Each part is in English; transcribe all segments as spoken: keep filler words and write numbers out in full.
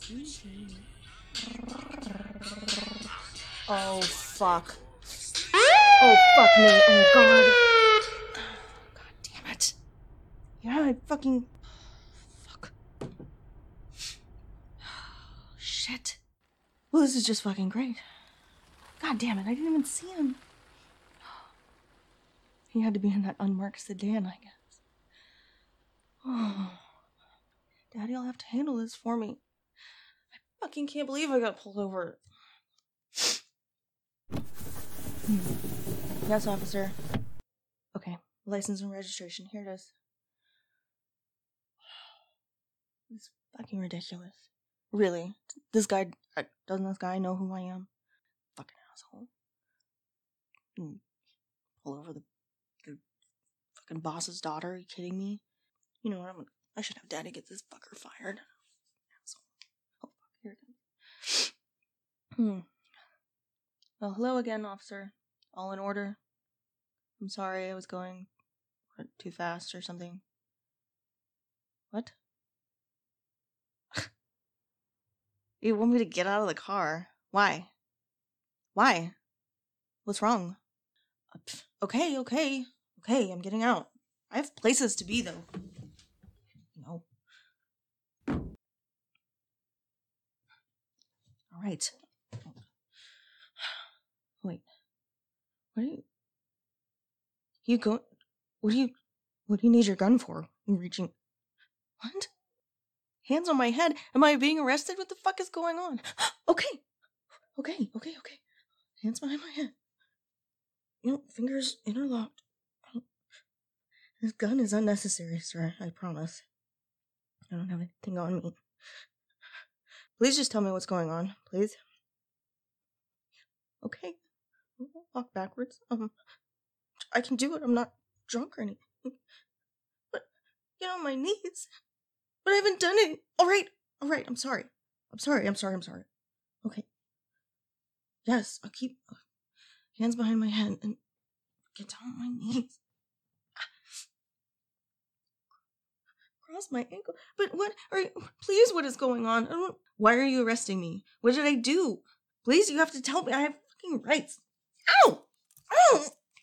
Oh, fuck. Oh, fuck me. Oh, God. God damn it. Yeah, I fucking... Fuck. Shit. Well, this is just fucking great. God damn it, I didn't even see him. He had to be in that unmarked sedan, I guess. Oh. Daddy'll have to handle this for me. I fucking can't believe I got pulled over. Yes, officer. Okay, license and registration. Here it is. It's fucking ridiculous. Really? This guy, doesn't this guy know who I am? Fucking asshole. Hmm. Pull over the, the fucking boss's daughter. Are you kidding me? You know what? I'm, I should have Daddy get this fucker fired. Asshole. Oh, fuck. Here it is. Hmm. Well, hello again, officer. All in order? I'm sorry, I was going too fast or something. What? You want me to get out of the car? Why? Why? What's wrong? Uh, pff, okay, okay, okay, I'm getting out. I have places to be, though. No. Alright. Wait. What are you... You go... What do you... What do you need your gun for? I'm reaching... What? Hands on my head? Am I being arrested? What the fuck is going on? Okay. Okay, okay, okay. Hands behind my head. You know, fingers interlocked. This gun is unnecessary, sir. I promise. I don't have anything on me. Please just tell me what's going on, please. Okay. I'll walk backwards. Um, I can do it. I'm not drunk or anything. But get on my knees. But I haven't done it. All right. All right. I'm sorry. I'm sorry. I'm sorry. I'm sorry. Okay. Yes. I'll keep uh, hands behind my head and get down on my knees. Cross my ankle. But what are you, please, what is going on? I don't, why are you arresting me? What did I do? Please, you have to tell me. I have fucking rights. Ow! Ow!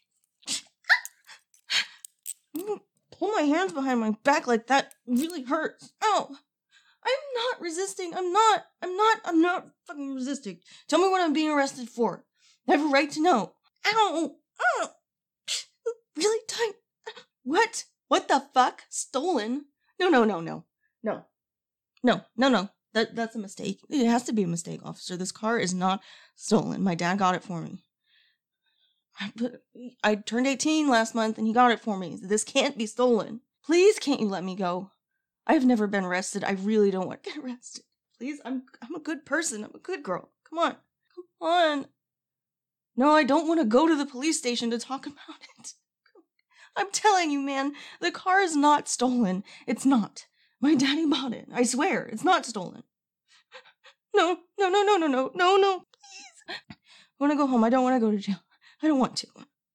Pull my hands behind my back like that really hurts. Ow! I'm not resisting. I'm not. I'm not. I'm not fucking resisting. Tell me what I'm being arrested for. I have a right to know. Ow! Ow! Really tight. What? What the fuck? Stolen? No, no, no, no. No. No, no, no. That, that's a mistake. It has to be a mistake, officer. This car is not stolen. My dad got it for me. I, I turned eighteen last month and he got it for me. This can't be stolen. Please, can't you let me go? I've never been arrested. I really don't want to get arrested. Please, I'm I'm a good person. I'm a good girl. Come on. Come on. No, I don't want to go to the police station to talk about it. I'm telling you, man, the car is not stolen. It's not. My daddy bought it. I swear, it's not stolen. No, no, no, no, no, no, no, no, please. I want to go home. I don't want to go to jail. I don't want to.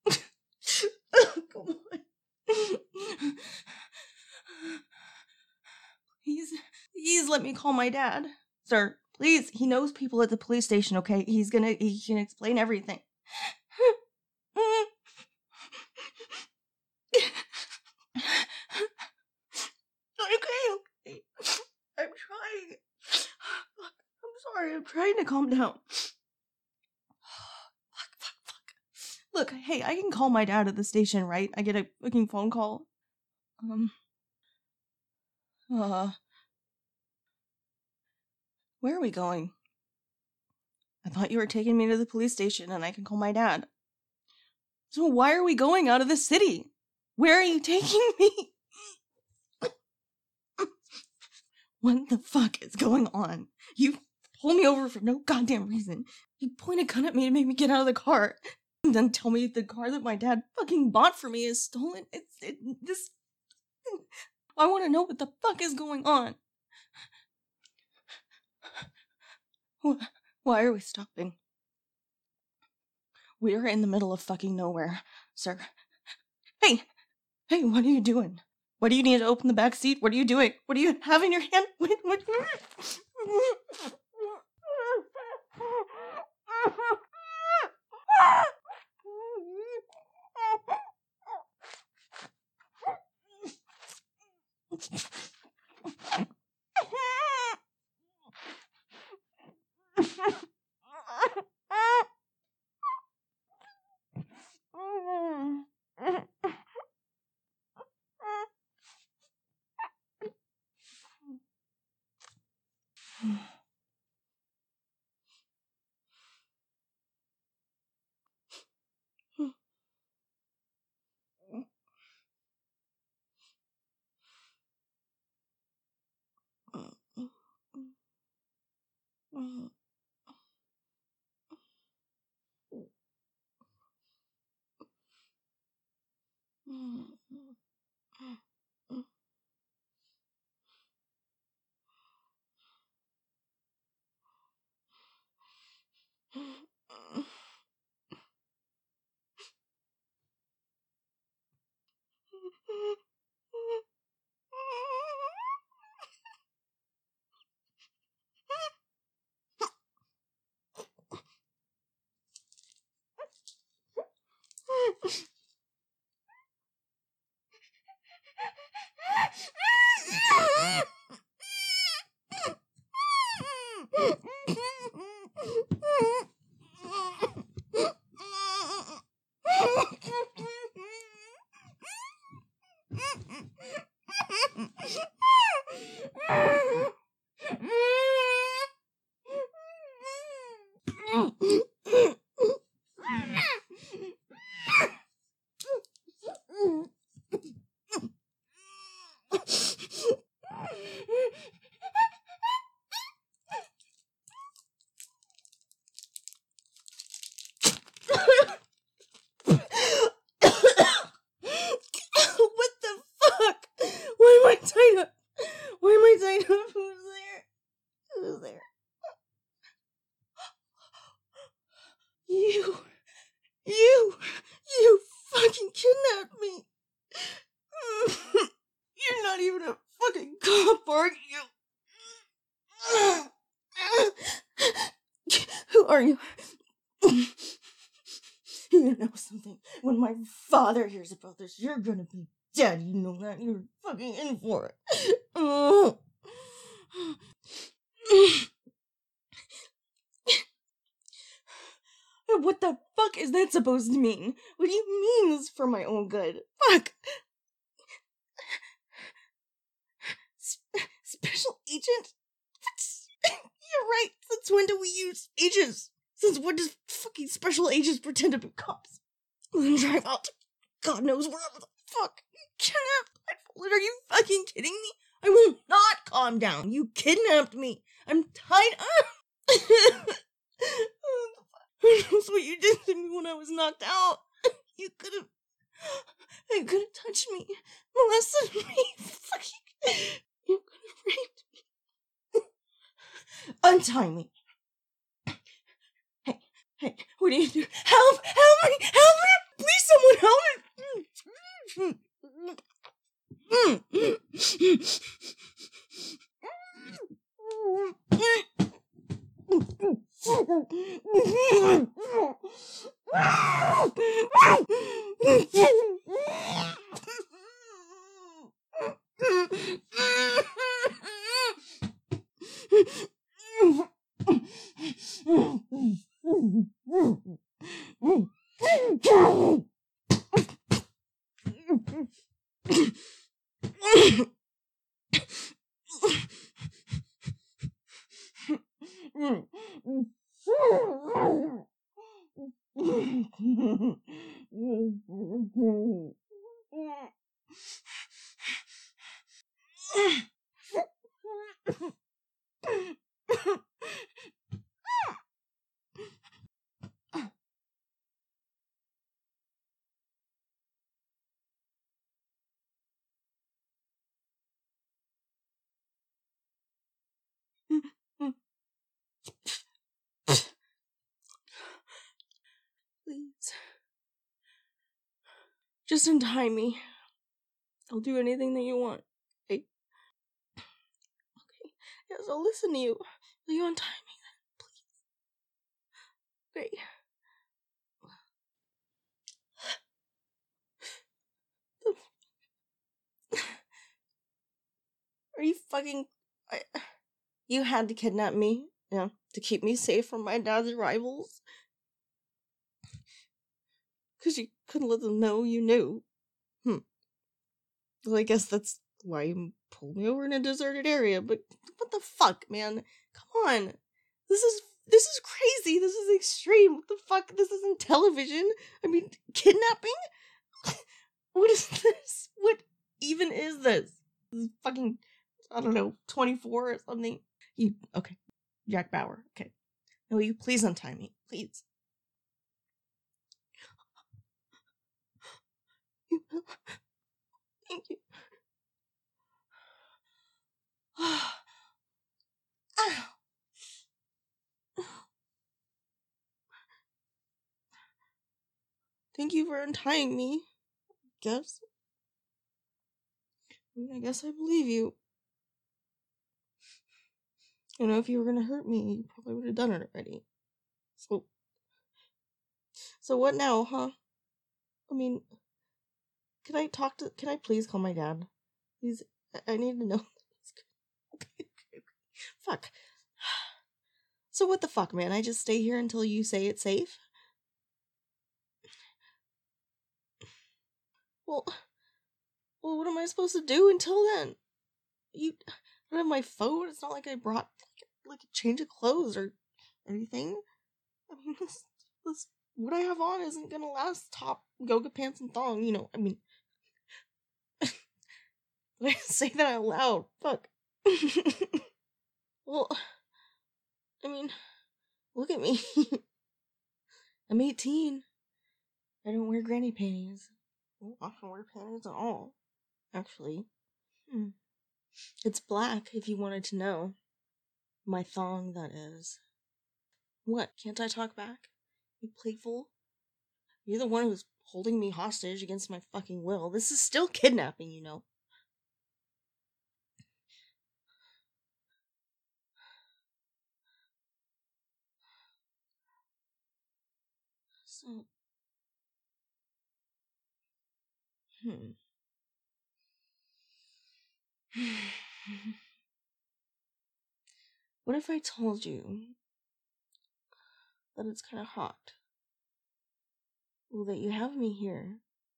Come on. Please, please let me call my dad. Sir, please. He knows people at the police station, okay? He's gonna, he can explain everything. Okay, okay. I'm trying. I'm sorry, I'm trying to calm down. Fuck, fuck, fuck. Look, hey, I can call my dad at the station, right? I get a fucking phone call. Um. Uh. Where are we going? I thought you were taking me to the police station and I can call my dad. So why are we going out of the city? Where are you taking me? What the fuck is going on? You pull me over for no goddamn reason. You point a gun at me to make me get out of the car. And then tell me the car that my dad fucking bought for me is stolen. It's it, this. I want to know what the fuck is going on. Why are we stopping? We're in the middle of fucking nowhere, sir. Hey! Hey, what are you doing? What do you need to open the back seat? What are you doing? What do you have in your hand? Wait, what? What the fuck? Why am I tied up? Why am I tied up? Who's there? Who's there? You. You. You fucking kidnapped me. You're not even a fucking cop, are you? Who are you? You know something. When my father hears about this, you're gonna be dead. You know that. You're fucking in for it. Oh. What the fuck is that supposed to mean? What do you mean it's for my own good? Fuck. Sp- special agent? You're right. Since when do we use agents? Since when does fucking special agents pretend to be cops? And drive out to God knows wherever the fuck. You kidnapped my wallet? Are you fucking kidding me? I will not calm down. You kidnapped me. I'm tied up. Who knows what you did to me when I was knocked out? You could have... You could have touched me. Molested me. Fucking... You could have raped me. Untie me. Hey, hey, what do you do? Help! Help me! Help me! Please, someone help Please. Just untie me. I'll do anything that you want. Okay? Okay. Yes, I'll listen to you. Will you untie me then, please? Okay. Are you fucking... I... You had to kidnap me, you know, to keep me safe from my dad's rivals? Because you couldn't let them know you knew. Hmm. Well, I guess that's why you pulled me over in a deserted area, but what the fuck, man? Come on. This is this is crazy. This is extreme. What the fuck? This isn't television. I mean, kidnapping? What is this? What even is this? This is fucking, I don't know, twenty-four or something. You, okay. Jack Bauer. Okay. No, will you please untie me? Please. You will. Thank you. Ow. Thank you for untying me. Guess. I mean, I guess I believe you. You know, if you were gonna hurt me, you probably would have done it already. So, so what now, huh? I mean, can I talk to? Can I please call my dad? Please, I, I need to know. Okay, okay, okay. Fuck. So what the fuck, man? I just stay here until you say it's safe? Well, well, what am I supposed to do until then? You, I don't have my phone. It's not like I brought like, like a change of clothes or anything. I mean, this, this, what I have on isn't gonna last. Top, yoga pants, and thong. You know, I mean, did I say that out loud? Fuck. Well, I mean, look at me. I'm eighteen. I don't wear granny panties. I don't often wear panties at all, actually. Hmm. It's black, if you wanted to know. My thong, that is. What, can't I talk back? You playful? You're the one who's holding me hostage against my fucking will. This is still kidnapping, you know. So... Hmm. What if I told you that it's kind of hot? Well, that you have me here.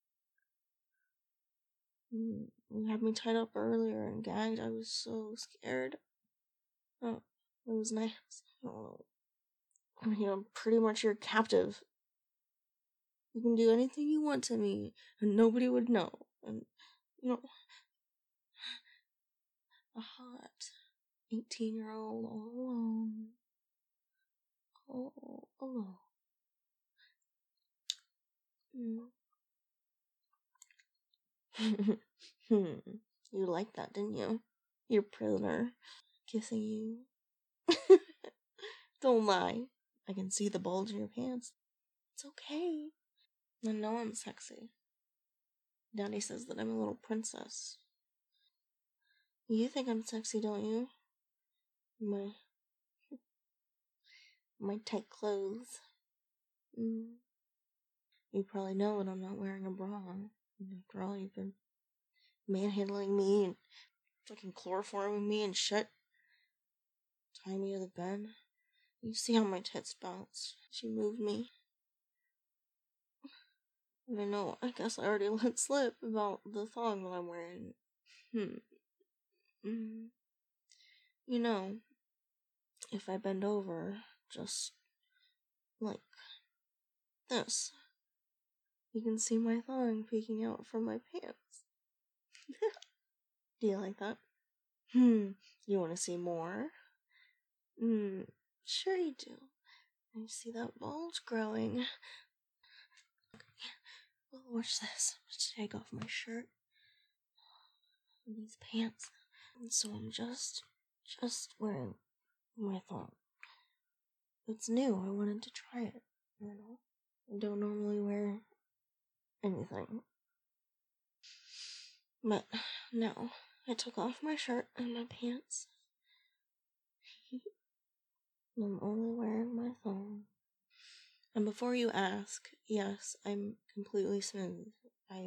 You had me tied up earlier and gagged. I was so scared. Oh, it was nice. Oh, I mean, I'm pretty much your captive. You can do anything you want to me, and nobody would know. And, you know, a hot eighteen-year-old all alone. All alone. Mm. You liked that, didn't you? Your prisoner kissing you. Don't lie. I can see the bulge in your pants. It's okay. I know I'm sexy. Daddy says that I'm a little princess. You think I'm sexy, don't you? My my tight clothes. Mm. You probably know that I'm not wearing a bra. After all, you've been manhandling me and fucking chloroforming me and shit. Tying me to the bed. You see how my tits bounce. She moved me. And I know, I guess I already let slip about the thong that I'm wearing. Hmm. Mm. You know, if I bend over, just like this, you can see my thong peeking out from my pants. Do you like that? Hmm. You want to see more? Hmm. Sure you do. You see that bulge growing. Well, watch this. I'm just take off my shirt and these pants. And so I'm just, just wearing my thong. It's new. I wanted to try it. You know, I don't normally wear anything. But no, I took off my shirt and my pants. I'm only wearing my thong. And before you ask, yes, I'm completely smooth. I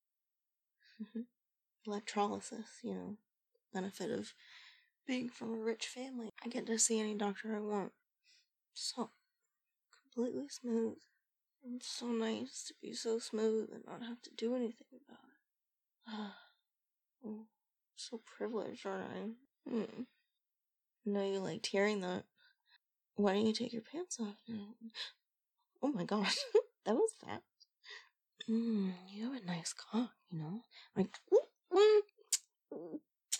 electrolysis, you know, benefit of being from a rich family. I get to see any doctor I want. So completely smooth. It's so nice to be so smooth and not have to do anything about it. Oh, so privileged, aren't I? Hmm. I know you liked hearing that. Why don't you take your pants off now? Oh my gosh, that was fast. Mm, you have a nice cock, you know? Like, mm, mm,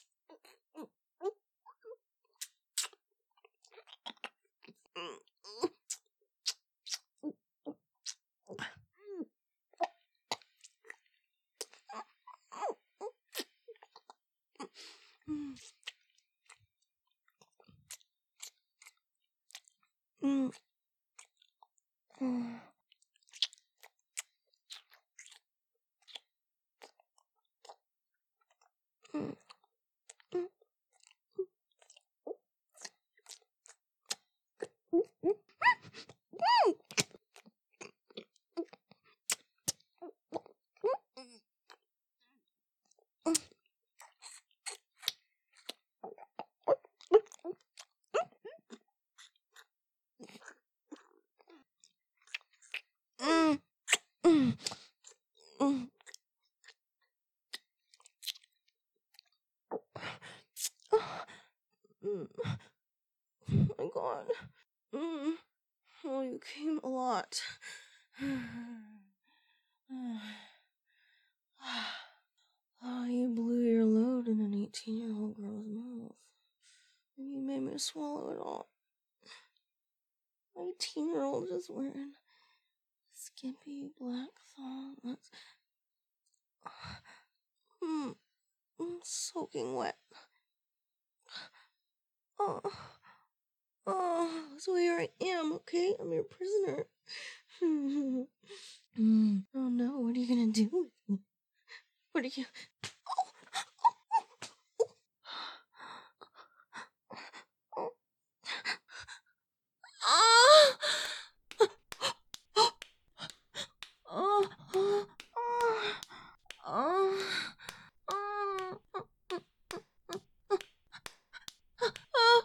mm, mm. Mm, mm, mm. Mm. Oh my god. Mm. Oh, you came a lot. Oh, you blew your load in an eighteen-year-old girl's mouth. And you made me swallow it all. eighteen-year-old just wearing skimpy black thong. That's mm, mm, soaking wet. Oh, oh, so here I am, okay? I'm your prisoner. mm. Oh no, what are you gonna do with me? What are you... Oh. Ah! Oh, oh, oh, oh, oh,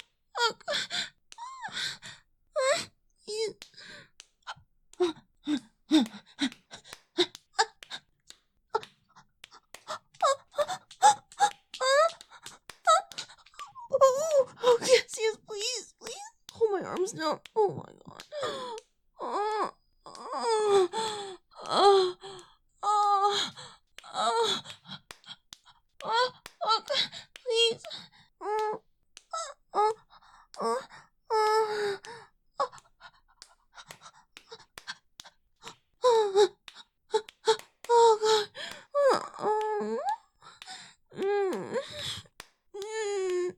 oh, yes, yes, please, please. Hold my arms down. Oh my god. Oh, oh, oh, oh, oh, oh, oh, please. Oh, oh, oh, oh, oh, oh god. Oh, mm, mm.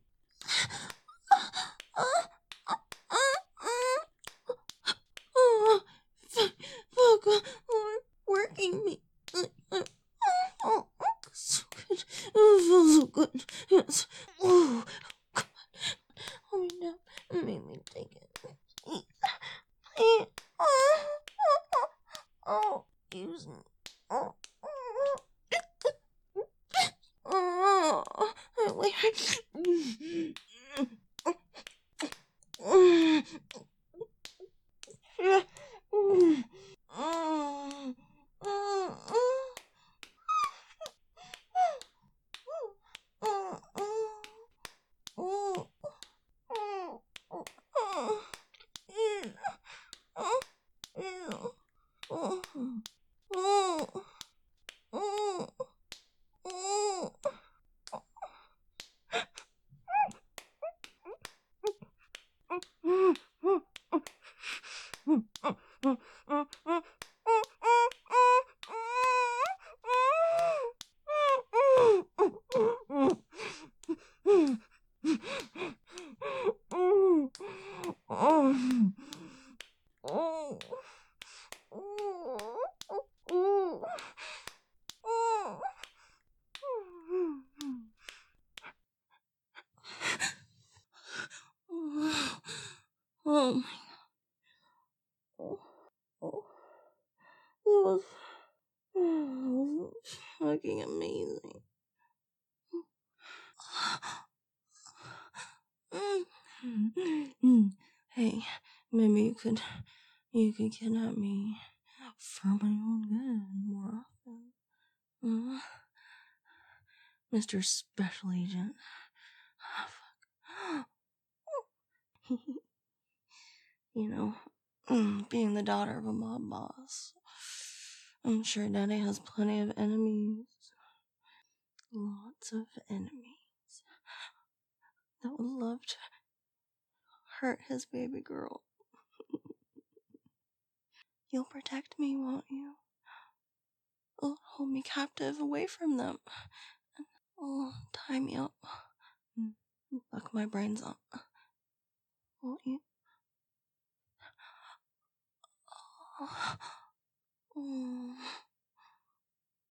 Oh, fuck, fuck, oh, working me. Oh, so good. Oh, feels so good. Yes. Oh, God. Oh, no. Make me take it. Oh, oh, use me. Oh, oh, wait, wait. Oh my god. Oh, that was, that was fucking amazing. Hey, maybe you could, you could kidnap me for my own good more often. Uh, Mister Special Agent. Oh, fuck. You know, mm, being the daughter of a mob boss, I'm sure Daddy has plenty of enemies. Lots of enemies that would love to hurt his baby girl. You'll protect me, won't you? You'll hold me captive away from them. And oh, tie me up. And fuck my brains up. Won't you? Oh.